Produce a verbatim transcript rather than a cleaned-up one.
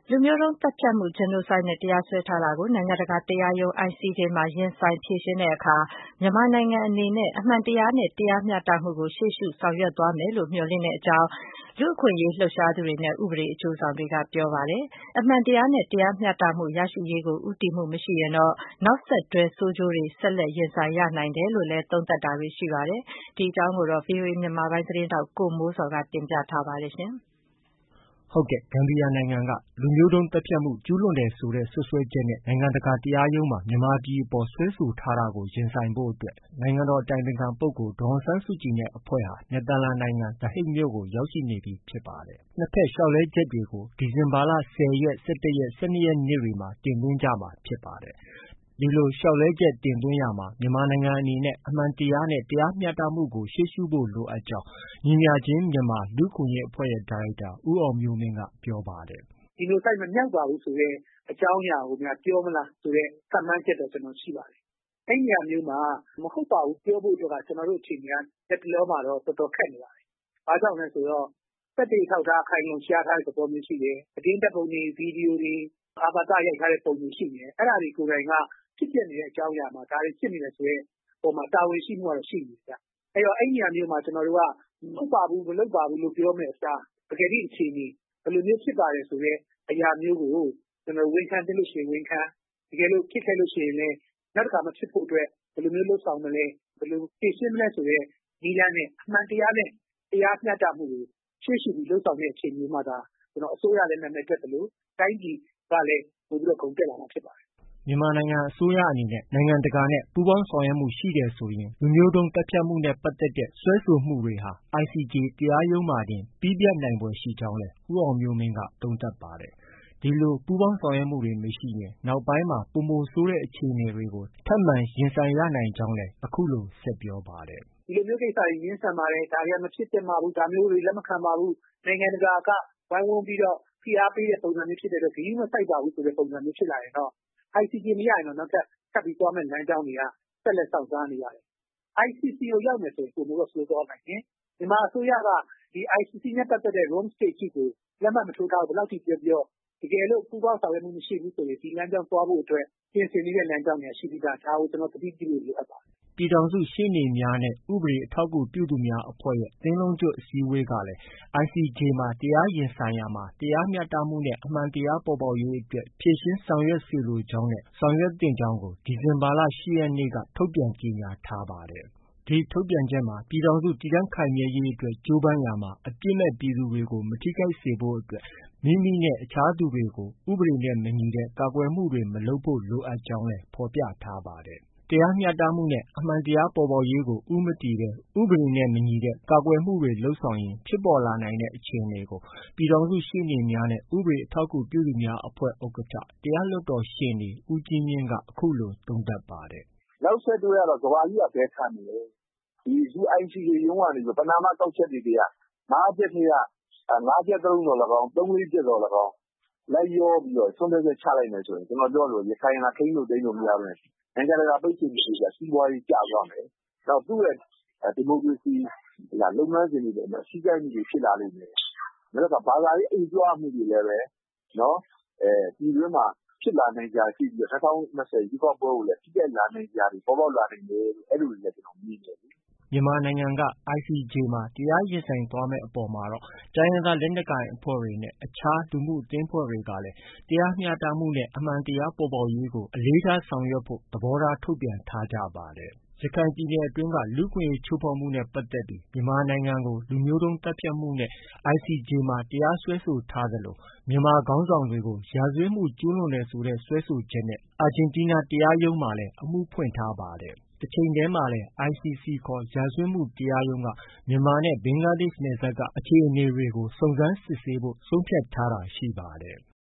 လူမျိုးတုန်းသတ်ဖြတ်မှု Genocide နဲ့ တရားစွဲထားတာကို နိုင်ငံတကာတရားရုံး I C J မှာ ရင်ဆိုင်ဖြေရှင်းတဲ့အခါ မြန်မာနိုင်ငံအနေနဲ့ အမှန်တရားနဲ့ တရားမျှတမှုကို ရှေ့ရှုဆောင်ရွက်သွားမယ်လို့ မျှော်လင့်ကြောင်း လူ့အခွင့်အရေးလှုပ်ရှားသူတွေနဲ့ ဥပဒေအကျိုးဆောင်တွေက ပြောပါတယ်။ အမှန်တရားနဲ့ တရားမျှတမှုရရှိရေးကို ဦးတည်မှုမရှိရင်တော့ နောက်ဆက်တွဲ ဆိုးကျိုးတွေ ဆက်လက်ရင်ဆိုင်ရနိုင်တယ်လို့လည်း သုံးသပ်တာတွေရှိပါတယ်။ ဒီအကြောင်းကိုတော့ ဗွီအိုအေမြန်မာပိုင်းသတင်းထောက် ကိုမိုးဇော်က တင်ပြထားပါတယ်။ဟုတ်ကဲ့။ ဂမ်ဘီယာနိုင်ငံက လူမျိုးတုန်းသတ်ဖြတ်မှုကျူးလွန်တယ်ဆိုတဲ့ စွပ်စွဲချက်နဲ့ နိုင်ငံတကာတရားရုံးမှာ မြန်မာပြည်အပေါ် စွဲဆိုထားတာကို ရင်ဆိုင်ဖို့အတွက် နိုင်ငံတော်အတိုင်ပင်ခံပုဂ္ဂိုလ် ဒေါ်အောင်ဆန်းစုကြည်နဲ့ အဖွဲ့ဟာ နယ်သာလန်နိုင်ငံ The Hague မြို့ကို ရောက်ရှိနေပြီဖြစ်ပါတယ်။ နှစ်ဘက်လျှောက်လဲချက်တွေကို ဒီဇင်ဘာလ ၁၀ရက်၊ ၁၁ရက်၊ ၁၂ရက်နေ့တွေမှာ တင်သွင်းကြမှာဖြစ်ပါတယ်။ ဒီလို လျှောက်လဲချက်တင်သွင်းရာမှာ မြန်မာနိုင်ငံအနေနဲ့ အမှန်တရားနဲ့ တရားမျှတမှုကို ရှေ့ရှုဖို့ လိုအပ်ကြောင်း ညီမျှခြင်းမြန်မာ လူ့အခွင့်အရေးအဖွဲ့ရဲ့ ဒါရိုက်တာ ဦးအောင်မျိုးမင်းက ပြောပါတယ်။ Genocide မမြောက်ပါဘူးဆိုတဲ့အကြောင်းအရာကိုများ ပြောမလားဆိုတဲ့ ခန့်မှန်းချက်တော့ ကျနော်ရှိပါတယ်။ အဲဒီနေရာမျိုးမှာ မဟုတ်ပါဘူးပြောဖို့အတွက်က ကျနော်တို့အခြေအနေက လတ်တလောမှာတော့ တော်တော်ခက်နေပါတယ်။ ဘာကြောင့်လဲဆိုတော့ သက်သေအထောက်အထား အခိုင်အလုံရှားထားတဲ့သဘောမျိုးရှိတယ်။ သတင်းဓါတ်ပုံတွေ၊ ဗီဒီယိုတွေ၊ အာဘာသရိုက်ထားတဲ့ပုံတွေရှိနေတယ်။ အဲဒါတွေကိုယ်တိုင်က ဖြစ်ပျက်နေတဲ့အကြောင်းအရာမှာ ဒါတွေဖြစ်နေတယ်ဆိုတဲ့အပေါ်မှာ တာဝန်ရှိမှုကတော့ ရှိနေတယ်။ အဲဒီတော့ အဲဒီနေရာမျိုးမှာ ကျနော်တို့က မဟုတ်ပါဘူး၊ မလုပ်ပါဘူးလို့ ပြောမယ့်အစား တကယ်သည့်အခြေအနေ ဘယ်လိုမျိုးဖြစ်ပါတယ်ဆိုတဲ့အရာမျိုးကို ဝန်ခံသင့်လို့ရှိရင်ဝန်ခံ၊ တကယ်လို့ဖြစ်ခဲ့လို့ရှိရင်လည်း နောက်တခါမဖြစ်ဖို့အတွက် ဘယ်လိုမျိုးလုပ်ဆောင်မလဲ၊ ဘယ်လိုဖြေရှင်းမလဲဆိုတဲ့နည်းလမ်းနဲ့ အမှန်တရားနဲ့ တရားမျှတမှုကို ရှေ့ရှုပြီးလုပ်ဆောင်တဲ့အချိန်မျိုးမှသာ အစိုးရလည်း နာမည်တက်သလို တိုင်းပြည်ကလည်း ပိုပြီးတော့ ဂုဏ်တက်လာမှာဖြစ်ပါတယ်။မြန်မာနိုင်ငံအစိုးရအနေနဲ့ နိုင်ငံတကာနဲ့ ပူးပေါင်းဆောင်ရွက်မှုရှိတယ်ဆိုရင် လူမျိုးတုန်းသတ်ဖြတ်မှုနဲ့ပတ်သက်တဲ့ စွဲဆိုမှုတွေဟာ I C J တရားရုံးမှာတင် ပြီးပြတ်နိုင်ဖွယ်ရှိကြောင်းလည်း ဦးအောင်မျိုးမင်းက သုံးသပ်ပါတယ်။ ဒီလို ပူးပေါင်းဆောင်ရွက်မှုတွေမရှိရင် နောက်ပိုင်းမှာ ပိုမိုဆိုးတဲ့အခြေအနေတွေကို ထပ်မံရင်ဆိုင်ရနိုင်ကြောင်းလည်း အခုလို ဆက်ပြောပါတယ်။ “ဒီလိုမျိုးကိစ္စတွေ ငြင်းဆန်ပါတယ်။ ဒါတွေက မဖြစ်သင့်ပါဘူး။ ဒါမျိုးတွေ လက်မခံပါဘူး။ နိုင်ငံတကာက ဝိုင်းဝန်းပြီးတော့ ဖိအားပေးတဲ့ပုံစံမျိုးဖြစ်တဲ့အတွက် ဂရုမစိုက်ပါဘူးဆိုတဲ့ပုံစံမျိုးဖြစ်လာရင်တော့ I C J မရရင်တော့ နောက်ထပ်ထပ်ပြီးသွားမယ့်လမ်းကြောင်းတွေက ဆက်လက်စောင့်စားနေရတယ်။ I C C ကိုရောက်မယ်ဆိုရင် ပိုမိုတော့ ဆိုးသွားနိုင်တယ်။ မြန်မာအစိုးရက ဒီ I C C နဲ့ပတ်သက်တဲ့ Rome Statute ကို လက်မှတ်မထိုးထားဘူး။ ဘယ်လောက်ထိပြောပြော တကယ်လို့ ပူးပေါင်းဆောင်ရွက်မှုမရှိဘူးဆိုရင် ဒီလမ်းကြောင်းသွားဖို့အတွက် ပြင်ဆင်နေတဲ့လမ်းကြောင်းတွေက ရှိပြီးသား။ ဒါကို ကျနော်တို့ သတိပြုဖို့ လိုအပ်ပါတယ်။ ” ပြည်ထောင်စုရှေ့နေများနဲ့ ဥပဒေအထောက်အကူပြုသူများအဖွဲ့ရဲ့ သင်းလုံးကျွတ်အစည်းအဝေးကလည်း I C J မှာ တရားရင်ဆိုင်ရာမှာ တရားမျှတမှုနဲ့ အမှန်တရားပေါ်ပေါက်ရေးအတွက် ဖြေရှင်းဆောင်ရွက်စေလိုကြောင်းနဲ့ ဆောင်ရွက်သင့်ကြောင်းကို ဒီဇင်ဘာလ ၈ရက်နေ့က ထုတ်ပြန်ကြေညာထားပါတယ်။ ဒီထုတ်ပြန်ချက်မှာ ပြည်ထောင်စုတည်တံ့ခိုင်မြဲရေးအတွက် ကြိုးပမ်းရာမှာ အပြစ်မဲ့ပြည်သူတွေကို မထိခိုက်စေဖို့အတွက် မိမိနဲ့ အခြားသူတွေကို ဥပဒေနဲ့မညီတဲ့ ကာကွယ်မှုတွေ မလုပ်ဖို့ လိုအပ်ကြောင်းလည်း ဖော်ပြထားပါတယ်။ တရားမျှတမှုနဲ့ အမှန်တရားပေါ်ပေါက်ရေးကို ဦးမတည်ဘဲ ဥပဒေနဲ့မညီတဲ့ ကာကွယ်မှုတွေလုပ်ဆောင်ရင် ဖြစ်ပေါ်လာနိုင်တဲ့အခြေအနေကို ပြည်ထောင်စုရှေ့နေများနဲ့ ဥပဒေအထောက်အကူပြုသူများအဖွဲ့ ဥက္ကဋ္ဌ တရားလွှတ်တော်ရှေ့နေ ဦးကြီးမြင့်က အခုလို သုံးသပ်ပါတယ်။ “နောက်ဆက်တွဲကတော့ ကမ္ဘာကြီးက ဘယ်ခံမလဲ။ ဒီ I C J ရုံးကနေ ပဏာမကောက်ချက်တွေထဲက ငါးချက်ထဲက ငါးချက်စလုံးသော်လည်းကောင်း၊ သုံး၊ လေးချက်သော်လည်းကောင်း လိုက်လျောပြီးတော့ ဆုံးဖြတ်ချက်ချလိုက်မယ်ဆိုရင် ကျနော်ပြောသလို ရခိုင်ဟာ ထိန်းလို့သိမ်းလို့မရဘဲ နိုင်ငံတကာပိတ်ဆို့မှုတွေကြောင့် စီးပွားရေးကျသွားမယ်။ နောက်သူ့ရဲ့ ဒီမိုကရေစီလုပ်ငန်းစဉ်တွေအပေါ်မှာ ထိခိုက်မှုတွေဖြစ်လာလိမ့်မယ်။ နောက်တစ်ခါ ဘာသာရေးအငြိုးအကွာမှုတွေလည်းပဲ ပြည်တွင်းမှာ ဖြစ်လာနိုင်စရာရှိပြီးတော့ ၂၀၂၀ ရွေးကောက်ပွဲကိုလည်း ထိခိုက်လာနိုင်စရာတွေ ပေါ်ပေါက်လာနိုင်တယ်လို့ အဲလိုတွေလည်း ကျနော်မြင်တယ်လေ။ ” မြန်မာနိုင်ငံက I C J မှာ တရားရင်ဆိုင်သွားမယ့်အပေါ်မှာတော့ တိုင်းရင်းသားလက်နက်ကိုင်အဖွဲ့တွေနဲ့ အခြားလူမှုအသင်းအဖွဲ့တွေကလည်း တရားမျှတမှုနဲ့ အမှန်တရားပေါ်ပေါက်ရေးကို အလေးထားဆောင်ရွက်ဖို့ သဘောထားထုတ်ပြန်ထားကြပါတယ်။ ရခိုင်ပြည်နယ်အတွင်းက လူ့အခွင့်အရေးချိုးဖောက်မှုနဲ့ပတ်သက်ပြီး မြန်မာနိုင်ငံကို လူမျိုးတုန်းသတ်ဖြတ်မှုနဲ့ I C J မှာ တရားစွဲဆိုထားသလို မြန်မာခေါင်းဆောင်တွေကို ရာဇဝတ်မှုကျူးလွန်တယ်ဆိုတဲ့ စွဲဆိုချက်နဲ့ အာဂျင်တီးနားတရားရုံးမှာလည်း အမှုဖွင့်ထားပါတယ်။ တချိန်တည်းမှာလည်း I C C ခေါ် ရာဇဝတ်မှုတရားရုံးက မြန်မာနဲ့ ဘင်္ဂလားဒေ့ရှ်နယ်စပ်က အခြေအနေတွေကို စုံစမ်းစစ်ဆေးဖို့ ဆုံးဖြတ်ထားတာရှိပါတယ်